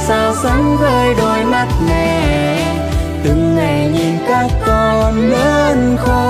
sao sáng với đôi mắt mẹ, từng ngày nhìn các con lớn khôn.